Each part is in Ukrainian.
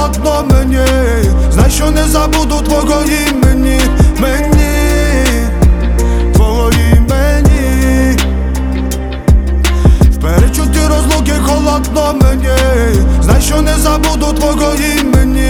холодно мені, знай, що не забуду твого імені, твого імені. В перечутті розлуки холодно мені, знай, що не забуду твого імені,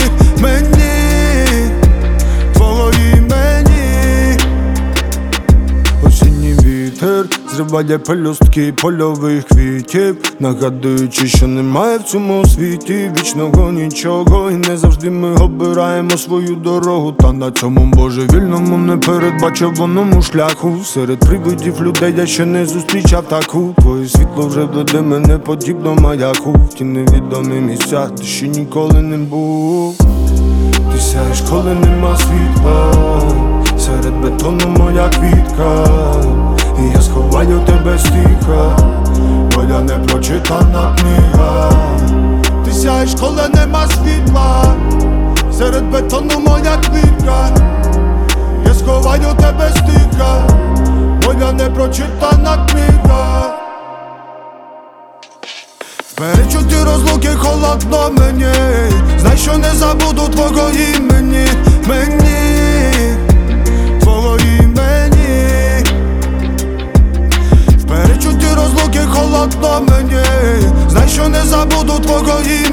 твого імені. Осінній вітер зриває пелюстки польових квітів, нагадуючи, що немає в цьому світі вічного нічого, і не завжди ми обираємо свою дорогу. Та на цьому божевільному, непередбачуваному шляху серед привидів людей я ще не зустрічав таку. Твоє світло вже веде мене подібно маяку в ті невідомі місця, де ще ніколи не був. Ти сяєш, коли нема світла, серед бетону моя квітка, і я сховаю тебе стиха, моя непрочитана книга. Ти сяєш, коли нема світла, серед бетону моя квітка, я сховаю тебе стиха, моя непрочитана книга. В перечутті розлуки холодно мені, знай, що не забуду твого імені, твого імені. В перечутті розлуки холодно мені, знай, що не забуду твого імені.